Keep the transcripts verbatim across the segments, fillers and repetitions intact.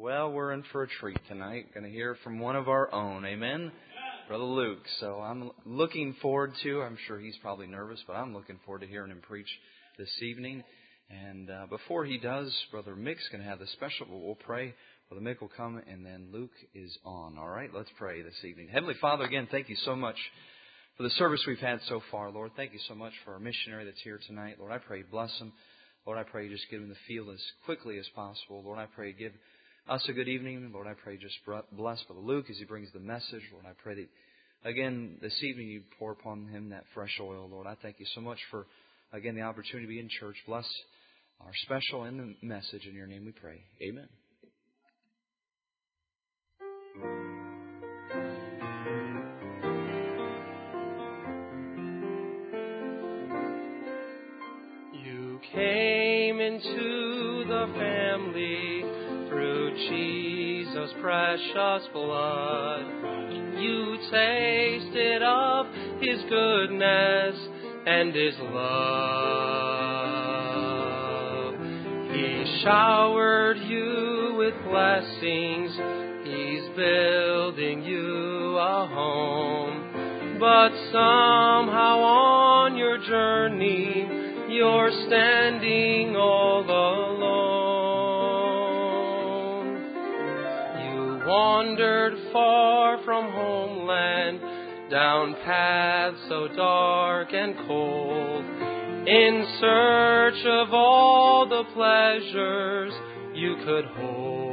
Well, we're in for a treat tonight. Going to hear from one of our own. Amen? Brother Luke. So I'm looking forward to, I'm sure he's probably nervous, but I'm looking forward to hearing him preach this evening. And uh, before he does, Brother Mick's going to have the special, we'll pray. Brother Mick will come, and then Luke is on. All right, let's pray this evening. Heavenly Father, again, thank you so much for the service we've had so far, Lord. Thank you so much for our missionary that's here tonight. Lord, I pray you bless him. Lord, I pray you just give him the field as quickly as possible. Lord, I pray you give us a good evening. Lord, I pray just bless Brother Luke as he brings the message. Lord, I pray that, again, this evening you pour upon him that fresh oil. Lord, I thank you so much for, again, the opportunity to be in church. Bless our special and the message. In your name we pray. Amen. You came into the family through Jesus' precious blood. You tasted of His goodness and His love. He showered you with blessings. He's building you a home. But somehow on your journey, you're standing all alone. You wandered far from homeland, down paths so dark and cold, in search of all the pleasures you could hold.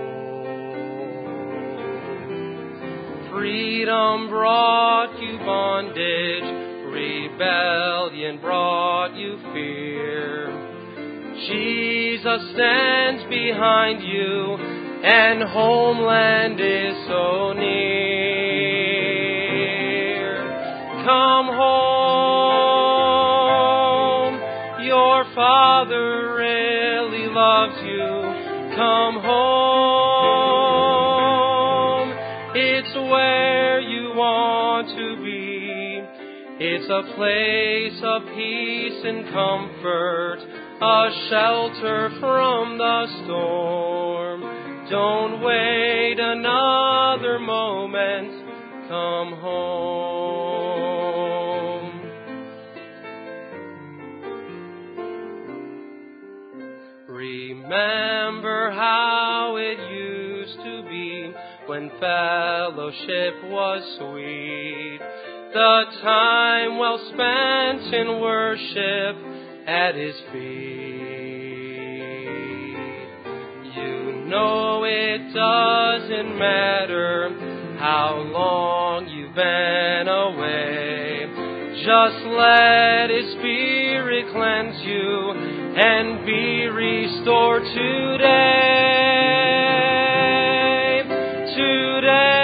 Freedom brought you bondage, rebellion brought you fear. Jesus stands behind you, and homeland is so near. Come home, your Father really loves you. Come home, it's where you want to be. It's a place of peace and comfort, a shelter from the storm. Don't wait another moment, come home. Remember how it used to be when fellowship was sweet. The time well spent in worship at His feet. You know it doesn't matter how long you've been away. Just let His Spirit cleanse you and be restored today. Today.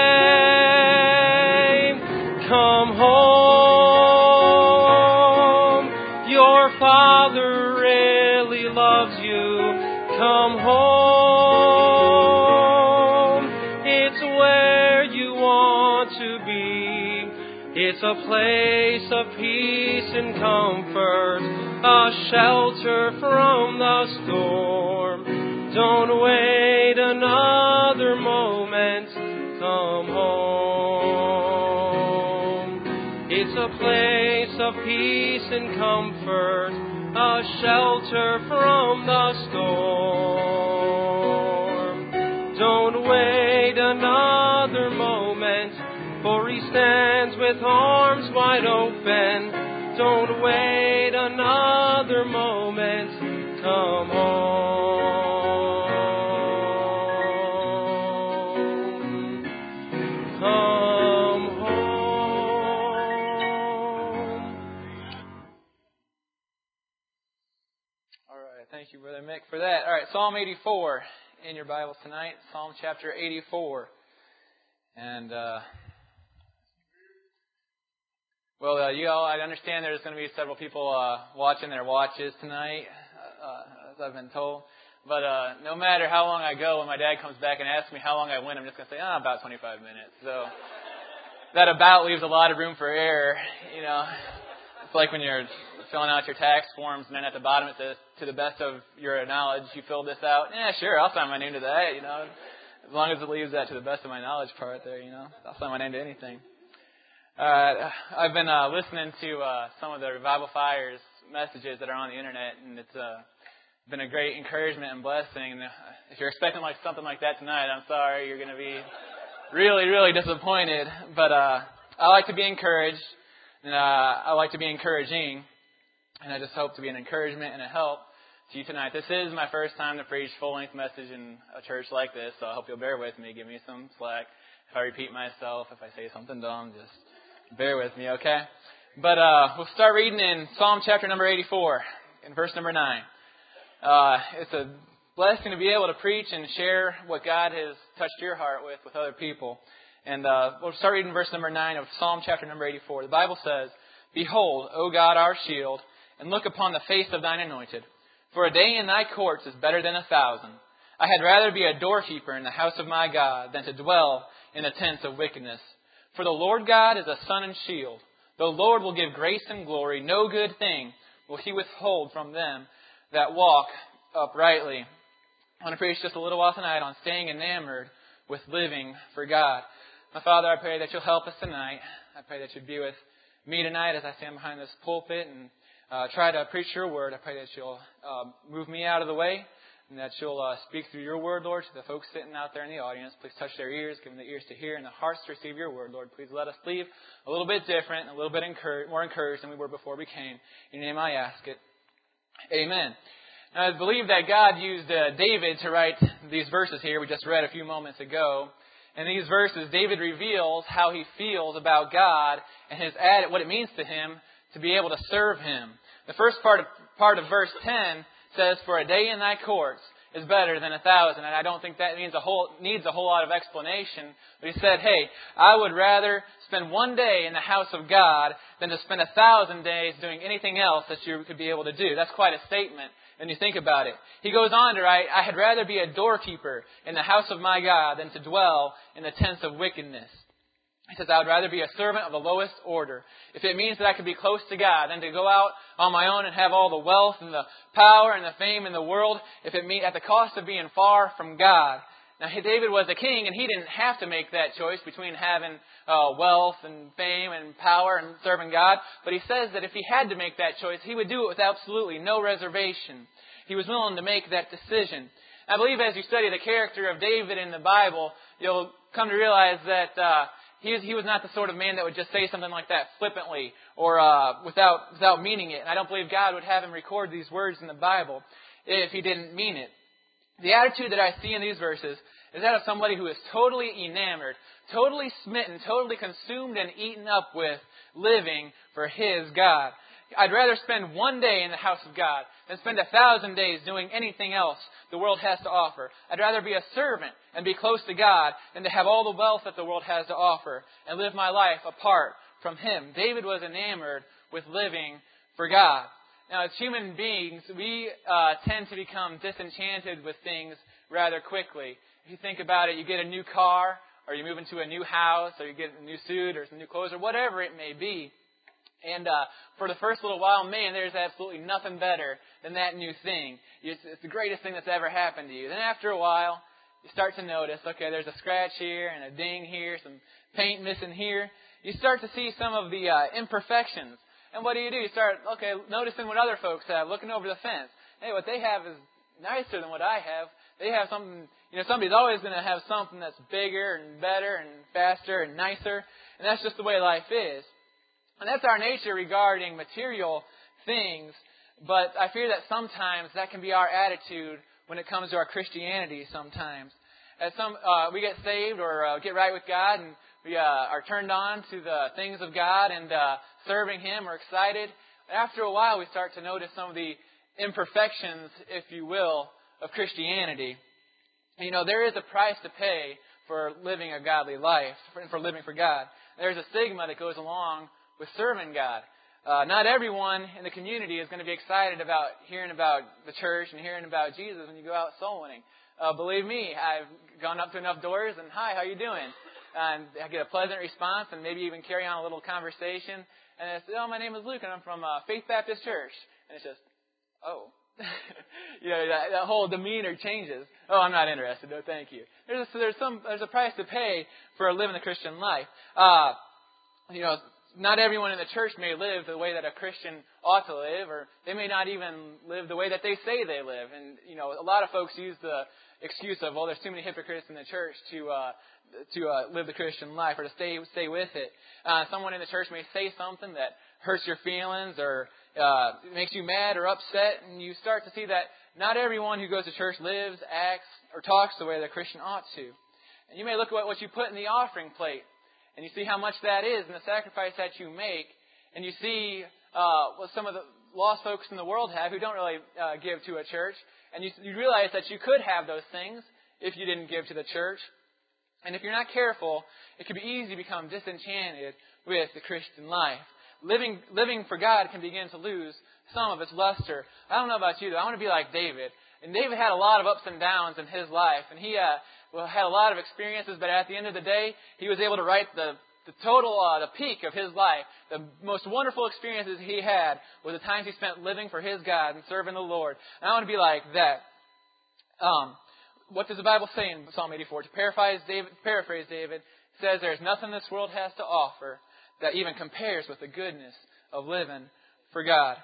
Come home, your Father really loves you. Come home, it's where you want to be. It's a place of peace and comfort, a shelter from the storm. Don't wait another moment, come home. It's a place of peace and comfort, a shelter from the storm. Don't wait another moment, for He stands with arms wide open. Don't wait another moment, come home. Come. Thank you, Brother Mick, for that. All right, Psalm eighty-four in your Bibles tonight. Psalm chapter eighty-four. And, uh, well, uh, you all, I understand there's going to be several people uh, watching their watches tonight, uh, as I've been told. But uh, no matter how long I go, when my dad comes back and asks me how long I went, I'm just going to say, ah, oh, about twenty-five minutes. So that about leaves a lot of room for error, you know. it's like when you're filling out your tax forms, and then at the bottom it says, to the best of your knowledge, you filled this out. Yeah, sure, I'll sign my name to that, you know. As long as it leaves that to the best of my knowledge part there, you know. I'll sign my name to anything. Uh, I've been uh, listening to uh, some of the Revival Fires messages that are on the internet, and it's uh, been a great encouragement and blessing. And if you're expecting like something like that tonight, I'm sorry, you're going to be really, really disappointed. But uh, I like to be encouraged, and uh, I like to be encouraging, and I just hope to be an encouragement and a help to you tonight. This is my first time to preach full-length message in a church like this, so I hope you'll bear with me. Give me some slack. If I repeat myself, if I say something dumb, just bear with me, okay? But uh, we'll start reading in Psalm chapter number eighty-four, in verse number nine. Uh, it's a blessing to be able to preach and share what God has touched your heart with, with other people. And uh, we'll start reading verse number nine of Psalm chapter number eighty-four. The Bible says, Behold, O God, our shield, and look upon the face of thine anointed. For a day in thy courts is better than a thousand. I had rather be a doorkeeper in the house of my God than to dwell in the tents of wickedness. For the Lord God is a sun and shield. The Lord will give grace and glory. No good thing will he withhold from them that walk uprightly. I want to preach just a little while tonight on staying enamored with living for God. My Father, I pray that you'll help us tonight. I pray that you'd be with me tonight as I stand behind this pulpit and uh, try to preach your word. I pray that you'll uh, move me out of the way and that you'll uh, speak through your word, Lord, to the folks sitting out there in the audience. Please touch their ears, give them the ears to hear and the hearts to receive your word, Lord. Please let us leave a little bit different, a little bit encouraged, more encouraged than we were before we came. In your name I ask it. Amen. Now, I believe that God used uh, David to write these verses here we just read a few moments ago. In these verses, David reveals how he feels about God and his ad- what it means to him to be able to serve Him. The first part of, part of verse ten says, For a day in thy courts is better than a thousand. And I don't think that means a whole, needs a whole lot of explanation. But he said, hey, I would rather spend one day in the house of God than to spend a thousand days doing anything else that you could be able to do. That's quite a statement when you think about it. He goes on to write, I had rather be a doorkeeper in the house of my God than to dwell in the tents of wickedness. He says, I would rather be a servant of the lowest order. If it means that I could be close to God than to go out on my own and have all the wealth and the power and the fame in the world, if it means at the cost of being far from God. Now, David was a king, and he didn't have to make that choice between having uh, wealth and fame and power and serving God. But he says that if he had to make that choice, he would do it with absolutely no reservation. He was willing to make that decision. I believe as you study the character of David in the Bible, you'll come to realize that uh, he, was, he was not the sort of man that would just say something like that flippantly or uh, without, without meaning it. And I don't believe God would have him record these words in the Bible if he didn't mean it. The attitude that I see in these verses is that of somebody who is totally enamored, totally smitten, totally consumed and eaten up with living for his God. I'd rather spend one day in the house of God than spend a thousand days doing anything else the world has to offer. I'd rather be a servant and be close to God than to have all the wealth that the world has to offer and live my life apart from Him. David was enamored with living for God. Now, as human beings, we uh, tend to become disenchanted with things rather quickly. If you think about it, you get a new car, or you move into a new house, or you get a new suit, or some new clothes, or whatever it may be. And uh, for the first little while, man, there's absolutely nothing better than that new thing. It's, it's the greatest thing that's ever happened to you. Then after a while, you start to notice, okay, there's a scratch here and a ding here, some paint missing here. You start to see some of the uh, imperfections. And what do you do? You start, okay, noticing what other folks have, looking over the fence. Hey, what they have is nicer than what I have. They have something, you know, somebody's always going to have something that's bigger and better and faster and nicer. And that's just the way life is. And that's our nature regarding material things. But I fear that sometimes that can be our attitude when it comes to our Christianity sometimes. As some, uh, we get saved or uh, get right with God and we uh, are turned on to the things of God and uh, serving Him. We're excited. After a while, we start to notice some of the imperfections, if you will, of Christianity. And, you know, there is a price to pay for living a godly life, for, for living for God. There's a stigma that goes along with serving God. Uh, not everyone in the community is going to be excited about hearing about the church and hearing about Jesus when you go out soul winning. Uh, believe me, I've gone up to enough doors and, hi, how you doing? And I get a pleasant response and maybe even carry on a little conversation. And I said, oh, my name is Luke, and I'm from uh, Faith Baptist Church. And it's just, oh. you know, that, that whole demeanor changes. Oh, I'm not interested. No, thank you. There's a, there's some there's a price to pay for living the Christian life. Uh, you know, not everyone in the church may live the way that a Christian ought to live, or they may not even live the way that they say they live. And you know, a lot of folks use the excuse of, well, there's too many hypocrites in the church to uh, to uh, live the Christian life or to stay stay with it. Uh, someone in the church may say something that hurts your feelings or uh, makes you mad or upset, and you start to see that not everyone who goes to church lives, acts, or talks the way that a Christian ought to. And you may look at what you put in the offering plate, and you see how much that is and the sacrifice that you make, and you see uh, what some of the lost folks in the world have who don't really uh, give to a church, and you, you realize that you could have those things if you didn't give to the church. And if you're not careful, it can be easy to become disenchanted with the Christian life. Living living for God can begin to lose some of its luster. I don't know about you, though. I want to be like David. And David had a lot of ups and downs in his life. And he uh, well, had a lot of experiences, but at the end of the day, he was able to write the, the total, uh, the peak of his life. The most wonderful experiences he had were the times he spent living for his God and serving the Lord. And I want to be like that. Um, what does the Bible say in Psalm eighty-four? To paraphrase David, paraphrase David, it says, there's nothing this world has to offer that even compares with the goodness of living for God.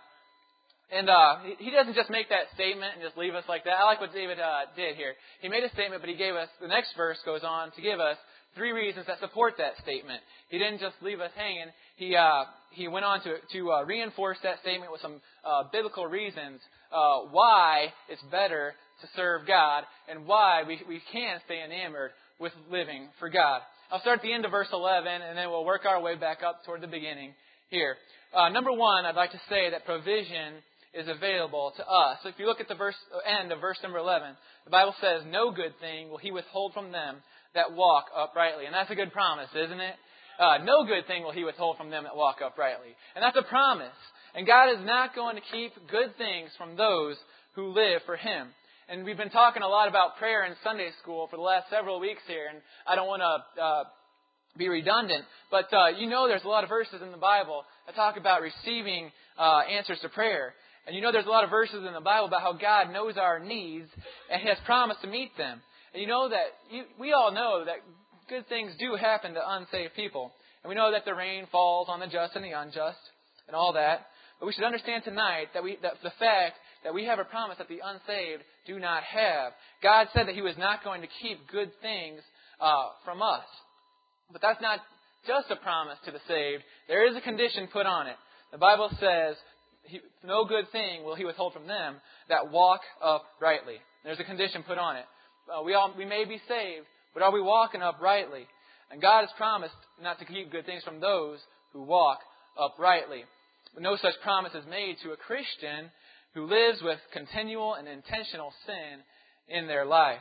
And uh, he doesn't just make that statement and just leave us like that. I like what David uh, did here. He made a statement, but he gave us, the next verse goes on to give us three reasons that support that statement. He didn't just leave us hanging. He uh, he went on to, to uh, reinforce that statement with some uh, biblical reasons uh, why it's better to serve God and why we, we can stay enamored with living for God. I'll start at the end of verse eleven, and then we'll work our way back up toward the beginning here. Uh, number one, I'd like to say that provision is available to us. So if you look at the verse, end of verse number eleven, the Bible says, no good thing will He withhold from them that walk uprightly. And that's a good promise, isn't it? Uh, no good thing will He withhold from them that walk uprightly. And that's a promise. And God is not going to keep good things from those who live for Him. And we've been talking a lot about prayer in Sunday school for the last several weeks here, and I don't want to uh, be redundant, but uh, you know there's a lot of verses in the Bible that talk about receiving uh, answers to prayer. And you know there's a lot of verses in the Bible about how God knows our needs and He has promised to meet them. And you know that, you, we all know that good things do happen to unsaved people. And we know that the rain falls on the just and the unjust and all that. But we should understand tonight that we that the fact that we have a promise that the unsaved do not have. God said that He was not going to keep good things uh, from us. But that's not just a promise to the saved. There is a condition put on it. The Bible says, he, no good thing will He withhold from them that walk uprightly. There's a condition put on it. Uh, we all we may be saved, but are we walking uprightly? And God has promised not to keep good things from those who walk uprightly. But no such promise is made to a Christian who lives with continual and intentional sin in their life.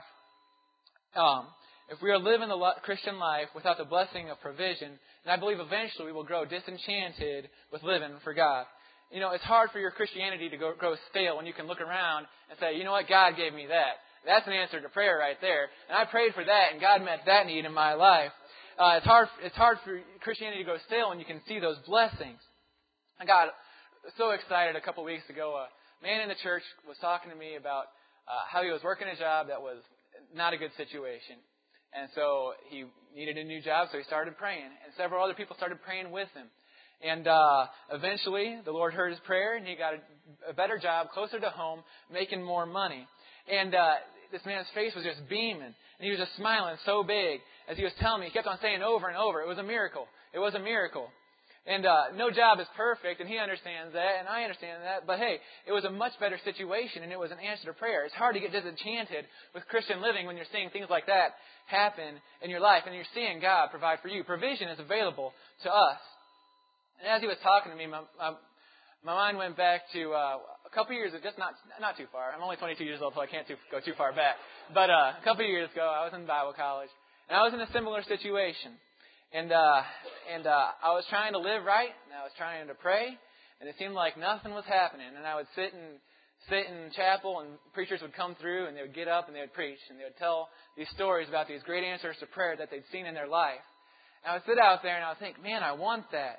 Um, if we are living the Christian life without the blessing of provision, then I believe eventually we will grow disenchanted with living for God. You know, it's hard for your Christianity to go, grow stale when you can look around and say, you know what, God gave me that. That's an answer to prayer right there. And I prayed for that, and God met that need in my life. Uh, it's hard. It's hard for Christianity to go stale when you can see those blessings. I got so excited a couple weeks ago. A man in the church was talking to me about uh, how he was working a job that was not a good situation. And so he needed a new job, so he started praying. And several other people started praying with him. And uh, eventually, the Lord heard his prayer, and he got a, a better job, closer to home, making more money. And uh, this man's face was just beaming, and he was just smiling so big as he was telling me. He kept on saying over and over, it was a miracle. It was a miracle. And uh, no job is perfect, and he understands that, and I understand that. But hey, it was a much better situation, and it was an answer to prayer. It's hard to get disenchanted with Christian living when you're seeing things like that happen in your life, and you're seeing God provide for you. Provision is available to us. And as he was talking to me, my, my, my mind went back to uh, a couple years ago, just not not too far. I'm only twenty-two years old, so I can't too, go too far back. But uh, a couple of years ago, I was in Bible college, and I was in a similar situation. And uh, and uh, I was trying to live right, and I was trying to pray, and it seemed like nothing was happening. And I would sit in sit in chapel, and preachers would come through, and they would get up and they would preach, and they would tell these stories about these great answers to prayer that they'd seen in their life. And I would sit out there, and I would think, man, I want that.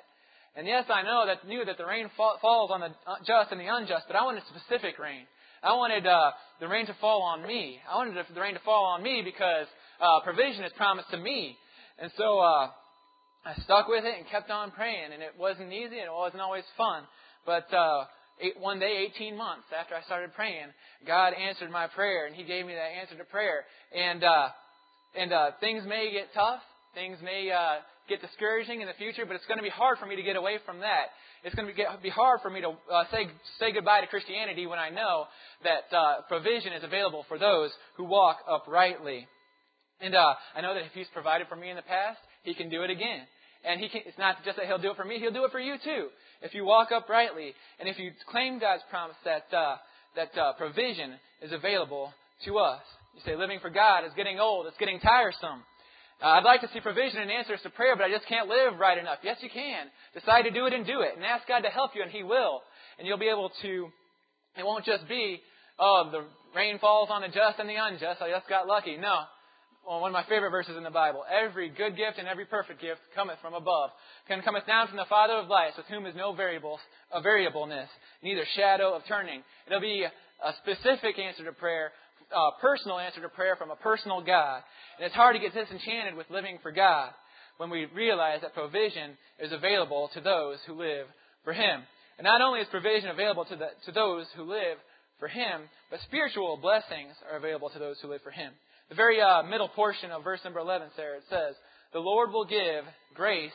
And yes, I know that knew that the rain fall, falls on the just and the unjust, but I wanted specific rain. I wanted uh, the rain to fall on me. I wanted the rain to fall on me because uh, provision is promised to me. And so uh, I stuck with it and kept on praying. And it wasn't easy and it wasn't always fun. But uh, eight, one day, eighteen months after I started praying, God answered my prayer, and He gave me that answer to prayer. And uh, and uh, things may get tough. Things may uh, get discouraging in the future, but it's going to be hard for me to get away from that. It's going to be, get, be hard for me to uh, say say goodbye to Christianity when I know that uh, provision is available for those who walk uprightly. And uh, I know that if He's provided for me in the past, He can do it again. And He can, it's not just that He'll do it for me, He'll do it for you too. If you walk uprightly, and if you claim God's promise that uh, that uh, provision is available to us. You say, living for God is getting old, it's getting tiresome. Uh, I'd like to see provision and answers to prayer, but I just can't live right enough. Yes, you can. Decide to do it and do it. And ask God to help you, and He will. And you'll be able to, it won't just be, oh, the rain falls on the just and the unjust. I just got lucky. No. Well, one of my favorite verses in the Bible. Every good gift and every perfect gift cometh from above. Can cometh down from the Father of lights, with whom is no variables, a variableness, neither shadow of turning. It'll be a specific answer to prayer, a personal answer to prayer from a personal God. And it's hard to get disenchanted with living for God when we realize that provision is available to those who live for Him. And not only is provision available to, the, to those who live for Him, but spiritual blessings are available to those who live for Him. The very uh, middle portion of verse number eleven, Sarah, it says, the Lord will give grace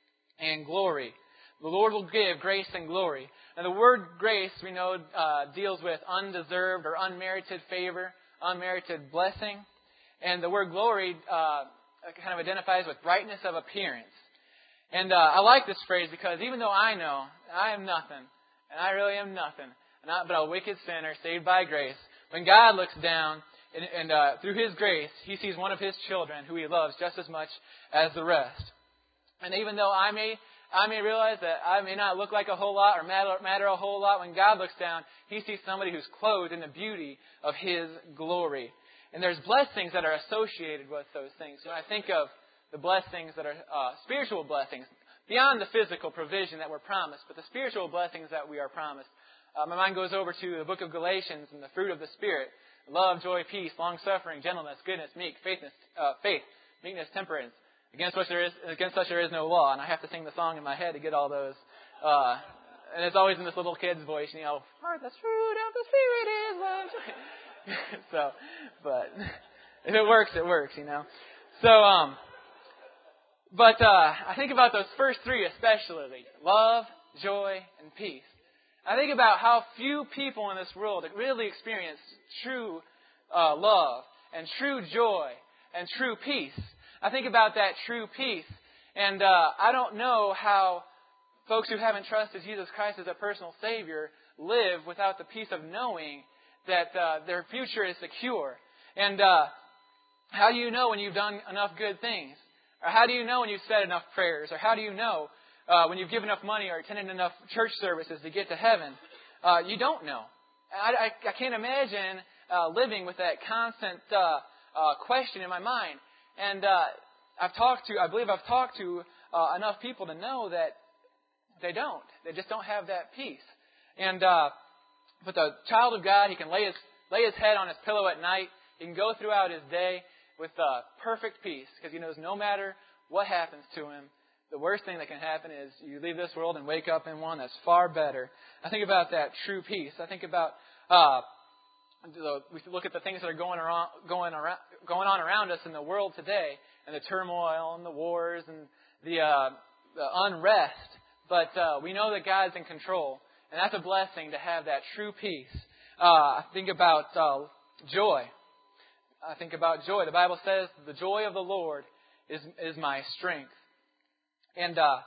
and glory. The Lord will give grace and glory. Now the word grace, we know, uh, deals with undeserved or unmerited favor, unmerited blessing. And the word glory uh, kind of identifies with brightness of appearance. And uh, I like this phrase because even though I know I am nothing, and I really am nothing, not but a wicked sinner saved by grace, when God looks down and, and uh, through His grace, He sees one of His children who He loves just as much as the rest. And even though I may I may realize that I may not look like a whole lot or matter, matter a whole lot, when God looks down, He sees somebody who's clothed in the beauty of His glory. And there's blessings that are associated with those things. When I think of the blessings that are uh, spiritual blessings, beyond the physical provision that we're promised, but the spiritual blessings that we are promised, uh, my mind goes over to the book of Galatians and the fruit of the Spirit: love, joy, peace, long-suffering, gentleness, goodness, meek, faithness, uh, faith, meekness, temperance. Against which there is, against such there is no law. And I have to sing the song in my head to get all those. Uh, and it's always in this little kid's voice, you know, heart, the fruit of the Spirit is love. So, but if it works, it works, you know. So, um, but uh, I think about those first three especially: love, joy, and peace. I think about how few people in this world really experience true uh, love and true joy and true peace. I think about that true peace, and uh, I don't know how folks who haven't trusted Jesus Christ as a personal Savior live without the peace of knowing that uh, their future is secure. And uh, how do you know when you've done enough good things? Or how do you know when you've said enough prayers? Or how do you know uh, when you've given enough money or attended enough church services to get to heaven? Uh, you don't know. I, I, I can't imagine uh, living with that constant uh, uh, question in my mind. And uh, I've talked to, I believe I've talked to uh, enough people to know that they don't. They just don't have that peace. And uh, but the child of God, he can lay his lay his head on his pillow at night. He can go throughout his day with uh, perfect peace because he knows no matter what happens to him, the worst thing that can happen is you leave this world and wake up in one that's far better. I think about that true peace. I think about uh, we look at the things that are going around, going around, going on around us in the world today, and the turmoil and the wars and the, uh, the unrest. But uh, we know that God's in control, and that's a blessing to have that true peace. Uh, I think about uh, joy. I think about joy. The Bible says, "The joy of the Lord is is my strength." And uh,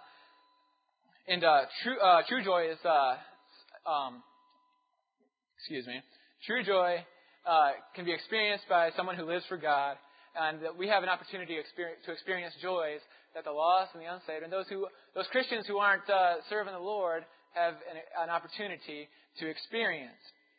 and uh, true uh, true joy is uh, um, excuse me. True joy uh, can be experienced by someone who lives for God, and we have an opportunity to experience, to experience joys that the lost and the unsaved, and those who those Christians who aren't uh, serving the Lord have an, an opportunity to experience.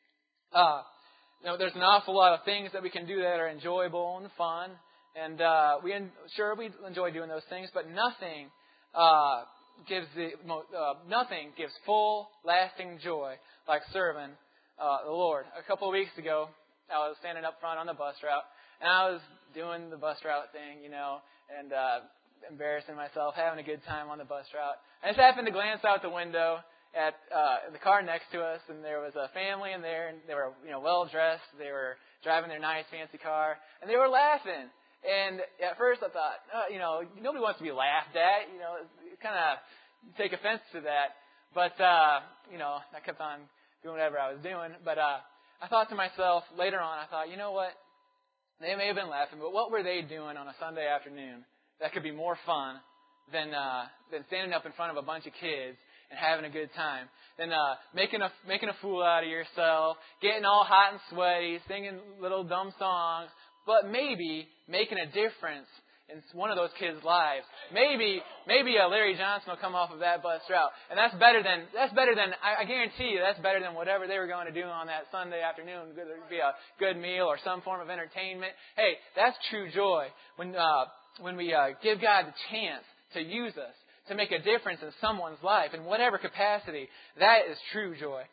Uh, you know, there's an awful lot of things that we can do that are enjoyable and fun, and uh, we sure we enjoy doing those things, but nothing uh, gives the uh, nothing gives full, lasting joy like serving uh, the Lord. A couple of weeks ago, I was standing up front on the bus route, and I was doing the bus route thing, you know, and uh, embarrassing myself, having a good time on the bus route. I just happened to glance out the window at uh, the car next to us, and there was a family in there, and they were, you know, well dressed. They were driving their nice, fancy car, and they were laughing. And at first, I thought, oh, you know, nobody wants to be laughed at. You know, kind of take offense to that. But uh, you know, I kept on doing whatever I was doing. But uh, I thought to myself later on, I thought, you know what? They may have been laughing, but what were they doing on a Sunday afternoon that could be more fun than uh, than standing up in front of a bunch of kids and having a good time, than uh, making a making a fool out of yourself, getting all hot and sweaty, singing little dumb songs, but maybe making a difference in one of those kids' lives. Maybe maybe uh, Larry Johnson will come off of that bus route, and that's better than that's better than I, I guarantee you that's better than whatever they were going to do on that Sunday afternoon. Whether it be a good meal or some form of entertainment. Hey, that's true joy when uh, when we uh, give God the chance to use us, to make a difference in someone's life in whatever capacity. That is true joy.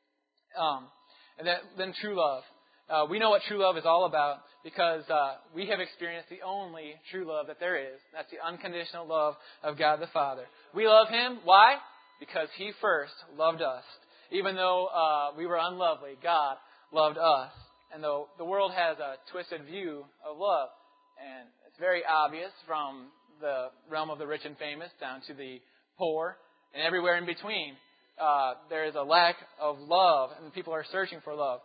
Um, and then, then true love. Uh, we know what true love is all about because uh, we have experienced the only true love that there is. That's the unconditional love of God the Father. We love Him. Why? Because He first loved us. Even though uh, we were unlovely, God loved us. And though the world has a twisted view of love, and it's very obvious from the realm of the rich and famous down to the poor and everywhere in between, uh, there is a lack of love, and people are searching for love.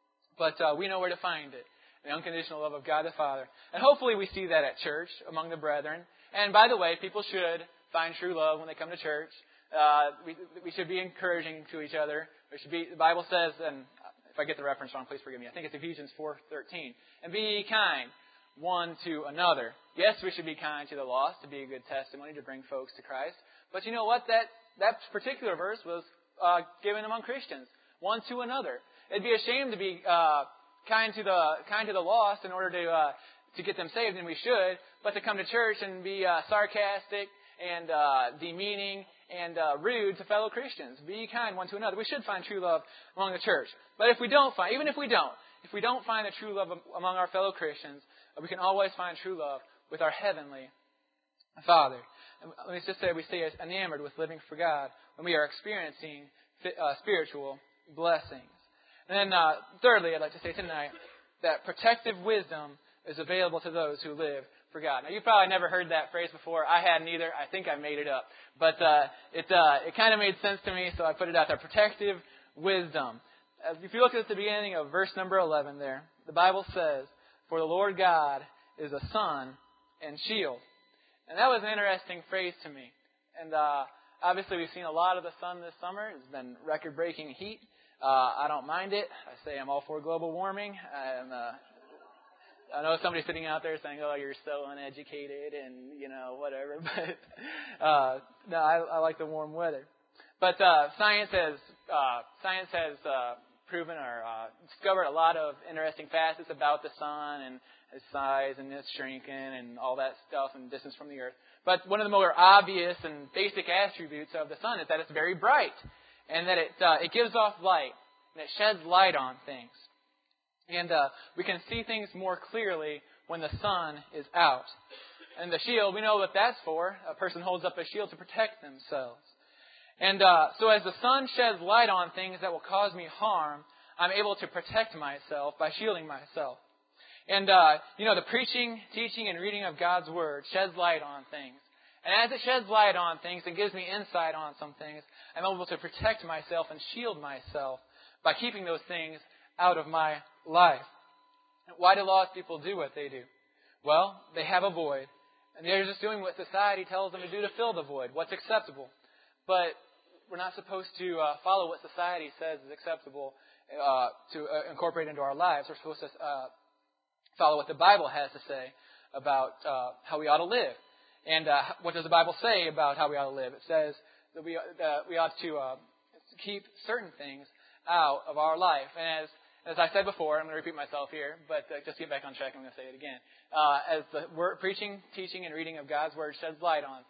But uh, we know where to find it, the unconditional love of God the Father. And hopefully we see that at church among the brethren. And by the way, people should find true love when they come to church. Uh, we, we should be encouraging to each other. There should be, the Bible says, and if I get the reference wrong, please forgive me. I think it's Ephesians four thirteen. And be ye kind one to another. Yes, we should be kind to the lost, to be a good testimony, to bring folks to Christ. But you know what? That that particular verse was uh, given among Christians, one to another. It'd be a shame to be uh, kind to the kind to the lost in order to uh, to get them saved, and we should. But to come to church and be uh, sarcastic and uh, demeaning and uh, rude to fellow Christians, be kind one to another. We should find true love among the church. But if we don't find, even if we don't, if we don't find the true love among our fellow Christians, we can always find true love with our heavenly Father. And let me just say, we stay enamored with living for God when we are experiencing uh, spiritual blessings. And then, uh, thirdly, I'd like to say tonight that protective wisdom is available to those who live for God. Now, you've probably never heard that phrase before. I hadn't either. I think I made it up. But uh, it uh, it kind of made sense to me, so I put it out there. Protective wisdom. Uh, if you look at the beginning of verse number eleven there, the Bible says, "For the Lord God is a sun and shield." And that was an interesting phrase to me. And uh, obviously we've seen a lot of the sun this summer. It's been record-breaking heat. Uh, I don't mind it. I say I'm all for global warming. I'm, uh, I know somebody's sitting out there saying, "Oh, you're so uneducated," and you know whatever. But uh, no, I, I like the warm weather. But uh, science has uh, science has uh, proven or uh, discovered a lot of interesting facets about the sun and its size and its shrinking and all that stuff and distance from the earth. But one of the more obvious and basic attributes of the sun is that it's very bright and that it uh, it gives off light and it sheds light on things. And uh, we can see things more clearly when the sun is out. And the shield, we know what that's for. A person holds up a shield to protect themselves. And uh, so as the sun sheds light on things that will cause me harm, I'm able to protect myself by shielding myself. And, uh, you know, the preaching, teaching, and reading of God's Word sheds light on things. And as it sheds light on things and gives me insight on some things, I'm able to protect myself and shield myself by keeping those things out of my life. Why do lost people do what they do? Well, they have a void. And they're just doing what society tells them to do to fill the void, what's acceptable. But we're not supposed to uh, follow what society says is acceptable uh, to uh, incorporate into our lives. We're supposed to uh, follow what the Bible has to say about uh, how we ought to live. And uh, what does the Bible say about how we ought to live? It says that we, that we ought to uh, keep certain things out of our life. And as as I said before, I'm going to repeat myself here, but uh, just to get back on track, I'm going to say it again. Uh, as the word, preaching, teaching, and reading of God's Word sheds light on things,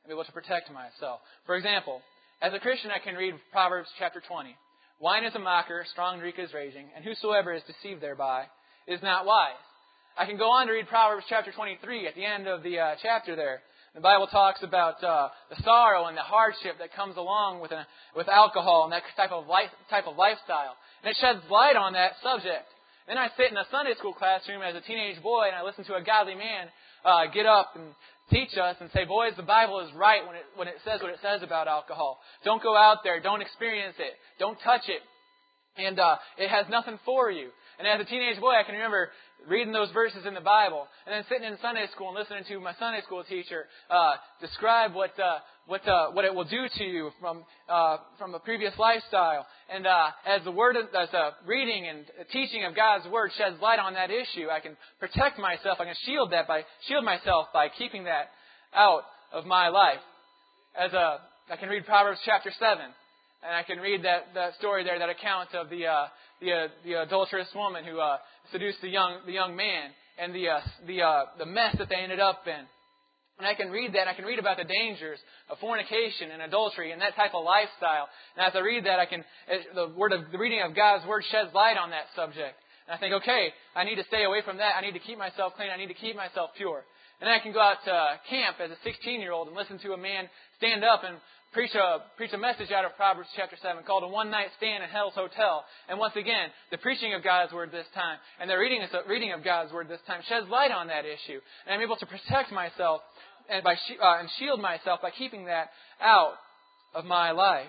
and be able to protect myself. For example, as a Christian, I can read Proverbs chapter twenty. Wine is a mocker, strong drink is raging, and whosoever is deceived thereby is not wise. I can go on to read Proverbs chapter twenty-three at the end of the uh, chapter there. The Bible talks about uh, the sorrow and the hardship that comes along with a, with alcohol and that type of life, type of lifestyle. And it sheds light on that subject. Then I sit in a Sunday school classroom as a teenage boy and I listen to a godly man uh, get up and teach us and say, boys, the Bible is right when it, when it says what it says about alcohol. Don't go out there. Don't experience it. Don't touch it. And uh, it has nothing for you. And as a teenage boy, I can remember reading those verses in the Bible and then sitting in Sunday school and listening to my Sunday school teacher uh, describe what uh, what uh, what it will do to you from uh, from a previous lifestyle. And uh, as the word, as the reading and teaching of God's Word sheds light on that issue, I can protect myself. I can shield that by shield myself by keeping that out of my life. As a, I can read Proverbs chapter seven, and I can read that, that story there, that account of the uh, the uh, the adulterous woman who uh, seduced the young the young man, and the uh, the uh, the mess that they ended up in. And I can read that, and I can read about the dangers of fornication and adultery and that type of lifestyle. And as I read that, I can the word of the reading of God's Word sheds light on that subject. And I think, okay, I need to stay away from that. I need to keep myself clean. I need to keep myself pure. And then I can go out to camp as a sixteen-year-old and listen to a man stand up and preach a preach a message out of Proverbs chapter seven called A One-Night Stand in Hell's Hotel. And once again, the preaching of God's Word this time and the reading reading of God's Word this time sheds light on that issue. And I'm able to protect myself and by uh, and shield myself by keeping that out of my life.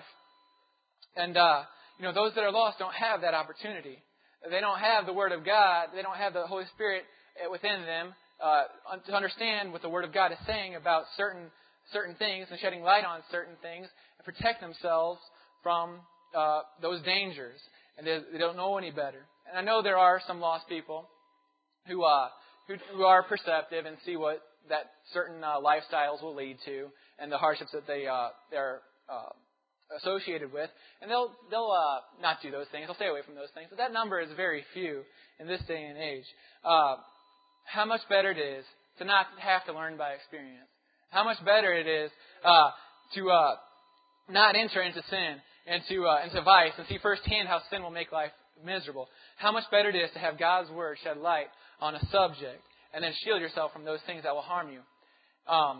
And uh, you know, those that are lost don't have that opportunity. They don't have the Word of God. They don't have the Holy Spirit within them uh, to understand what the Word of God is saying about certain certain things and shedding light on certain things and protect themselves from uh, those dangers. And they, they don't know any better. And I know there are some lost people who uh, who, who are perceptive and see what that certain uh, lifestyles will lead to and the hardships that they uh, they're uh, associated with, and they'll they'll uh, not do those things. They'll stay away from those things. But that number is very few in this day and age. Uh, how much better it is to not have to learn by experience. How much better it is uh, to uh, not enter into sin and to uh, into vice and see firsthand how sin will make life miserable. How much better it is to have God's Word shed light on a subject and then shield yourself from those things that will harm you. Um,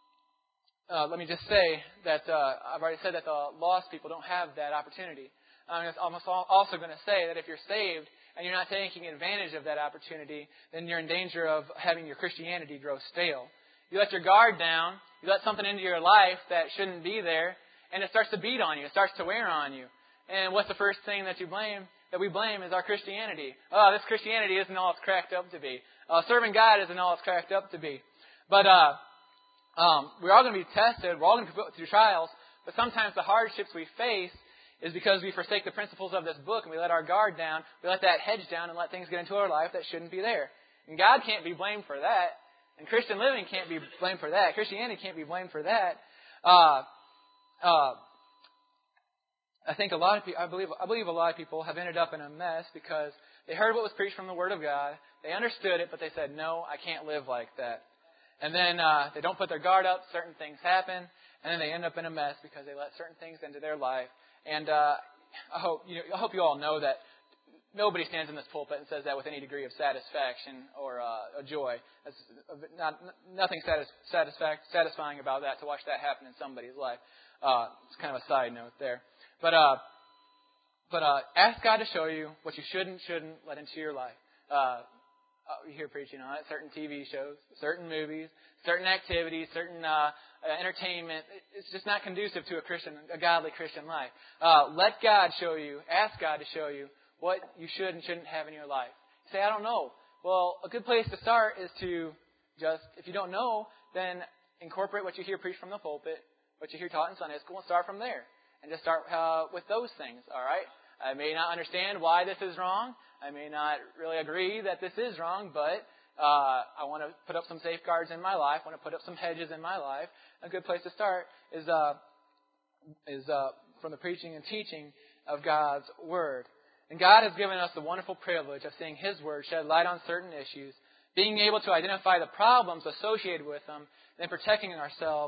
uh, let me just say that uh, I've already said that the lost people don't have that opportunity. I'm almost also going to say that if you're saved and you're not taking advantage of that opportunity, then you're in danger of having your Christianity grow stale. You let your guard down, you let something into your life that shouldn't be there, and it starts to beat on you. It starts to wear on you. And what's the first thing that you blame? That we blame is our Christianity. Oh, this Christianity isn't all it's cracked up to be. Uh, serving God isn't all it's cracked up to be. But uh, um, we're all going to be tested. We're all going to be put through trials. But sometimes the hardships we face is because we forsake the principles of this book and we let our guard down. We let that hedge down and let things get into our life that shouldn't be there. And God can't be blamed for that. And Christian living can't be blamed for that. Christianity can't be blamed for that. Uh, uh, I think a lot of people, I believe, I believe a lot of people have ended up in a mess because they heard what was preached from the Word of God. They understood it, but they said, no, I can't live like that. And then uh, they don't put their guard up. Certain things happen. And then they end up in a mess because they let certain things into their life. And uh, I hope you know, I hope you all know that nobody stands in this pulpit and says that with any degree of satisfaction or uh, joy. That's not, nothing satis- satisfac- satisfying about that, to watch that happen in somebody's life. Uh, it's kind of a side note there. But uh, but uh, ask God to show you what you should and shouldn't let into your life. Uh, you hear preaching on it, certain T V shows, certain movies, certain activities, certain uh, entertainment. It's just not conducive to a Christian, a godly Christian life. Uh, let God show you, ask God to show you what you should and shouldn't have in your life. You say, I don't know. Well, a good place to start is to just, if you don't know, then incorporate what you hear preached from the pulpit, what you hear taught in Sunday school, and start from there. And just start uh, with those things, all right? I may not understand why this is wrong. I may not really agree that this is wrong, but uh, I want to put up some safeguards in my life. I want to put up some hedges in my life. A good place to start is uh, is uh, from the preaching and teaching of God's Word. And God has given us the wonderful privilege of seeing His Word shed light on certain issues, being able to identify the problems associated with them, and protecting ourselves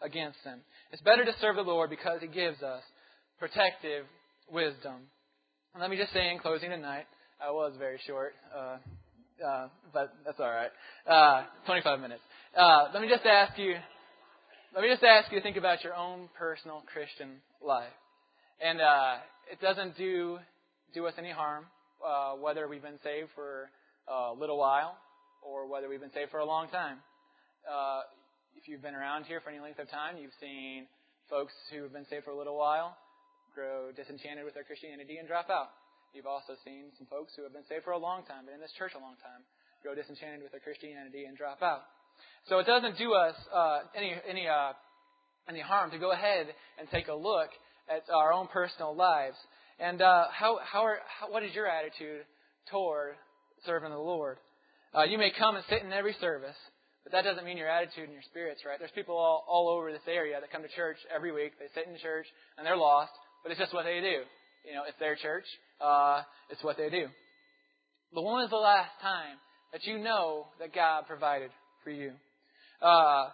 against them. It's better to serve the Lord because He gives us protective wisdom. And let me just say in closing tonight, I was very short, uh, uh, but that's all right. Uh, twenty-five minutes. Uh, let me just ask you. Let me just ask you to think about your own personal Christian life, and uh, it doesn't do do us any harm uh, whether we've been saved for a little while or whether we've been saved for a long time. Uh, if you've been around here for any length of time, you've seen folks who have been saved for a little while grow disenchanted with their Christianity and drop out. You've also seen some folks who have been saved for a long time, been in this church a long time, grow disenchanted with their Christianity and drop out. So it doesn't do us uh, any any uh, any harm to go ahead and take a look at our own personal lives. And uh, how how, are, how what is your attitude toward serving the Lord? Uh, you may come and sit in every service, but that doesn't mean your attitude and your spirits, right? There's people all, all over this area that come to church every week. They sit in church and they're lost, but it's just what they do. You know, it's their church. Uh, it's what they do. But when was the last time that you know that God provided for you? Uh,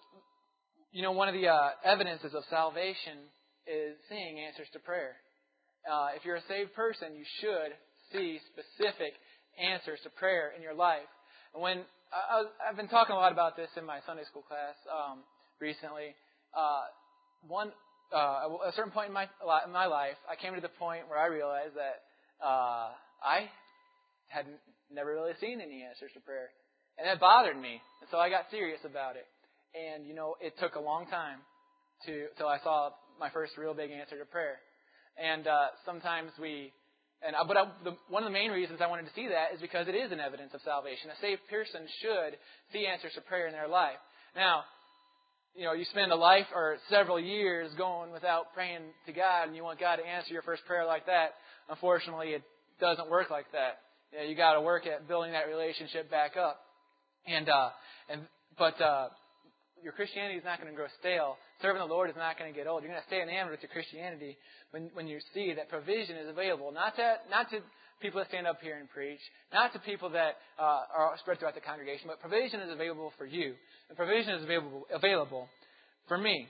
you know, one of the uh, evidences of salvation is seeing answers to prayer. Uh, if you're a saved person, you should see specific answers to prayer in your life. And when I, I've been talking a lot about this in my Sunday school class um, recently. Uh, one uh, a certain point in my in my life, I came to the point where I realized that uh, I had never really seen any answers to prayer, and that bothered me. And so I got serious about it. And you know, it took a long time to till I saw my first real big answer to prayer. And uh, sometimes we, and but I, the, one of the main reasons I wanted to see that is because it is an evidence of salvation. A saved person should see answers to prayer in their life. Now, you know, you spend a life or several years going without praying to God, and you want God to answer your first prayer like that. Unfortunately, it doesn't work like that. You know, you got to work at building that relationship back up. And uh, and but uh, your Christianity is not going to grow stale. Serving the Lord is not going to get old. You're going to stay enamored with your Christianity when when you see that provision is available. Not to not to people that stand up here and preach, not to people that uh, are spread throughout the congregation, but provision is available for you, and provision is available available for me.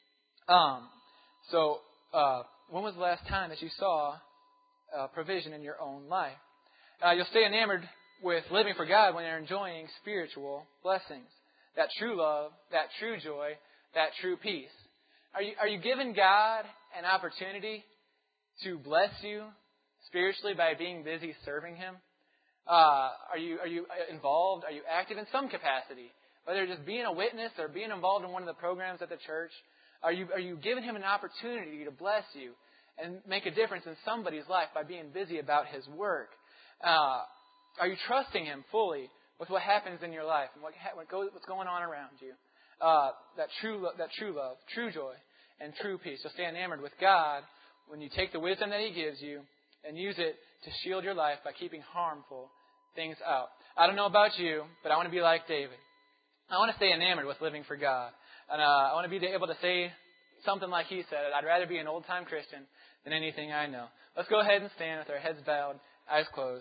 Um, so uh, when was the last time that you saw uh, provision in your own life? Uh, you'll stay enamored with living for God when you're enjoying spiritual blessings. That true love, that true joy, that true peace. Are you are you giving God an opportunity to bless you spiritually by being busy serving Him? Uh, are you are you involved? Are you active in some capacity? Whether just being a witness or being involved in one of the programs at the church, are you are you giving Him an opportunity to bless you and make a difference in somebody's life by being busy about His work? Uh, are you trusting Him fully with what happens in your life and what, what goes, what's going on around you? Uh, that true, lo- that true love, true joy, and true peace. You'll stay enamored with God when you take the wisdom that He gives you and use it to shield your life by keeping harmful things out. I don't know about you, but I want to be like David. I want to stay enamored with living for God. And uh, I want to be able to say something like he said, I'd rather be an old-time Christian than anything I know. Let's go ahead and stand with our heads bowed, eyes closed.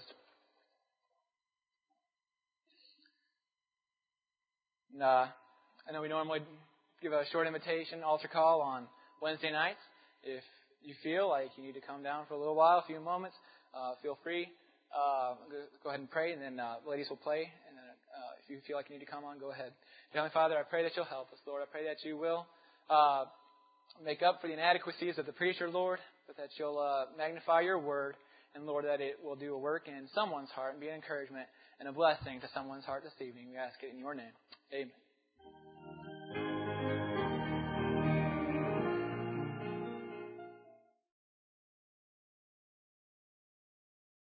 And, uh, I know we normally give a short invitation, altar call on Wednesday nights. If you feel like you need to come down for a little while, a few moments, uh, feel free. Uh, go ahead and pray, and then uh, the ladies will play. And then, uh, if you feel like you need to come on, go ahead. Heavenly Father, I pray that you'll help us, Lord. I pray that you will uh, make up for the inadequacies of the preacher, Lord, but that you'll uh, magnify your word, and, Lord, that it will do a work in someone's heart and be an encouragement and a blessing to someone's heart this evening. We ask it in your name. Amen.